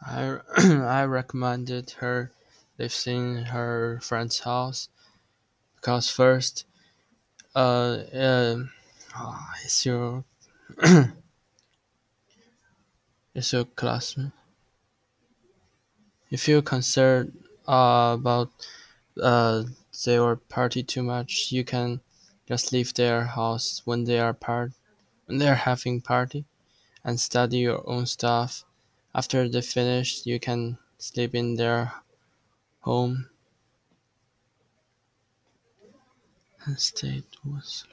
I I recommended her lives in her friend's house because first, uh, uh, is your classmate. If you're concerned about uh, they or party too much, you can just leave their house when they are having party and study your own stuff. After they finish, you can sleep in their home. State was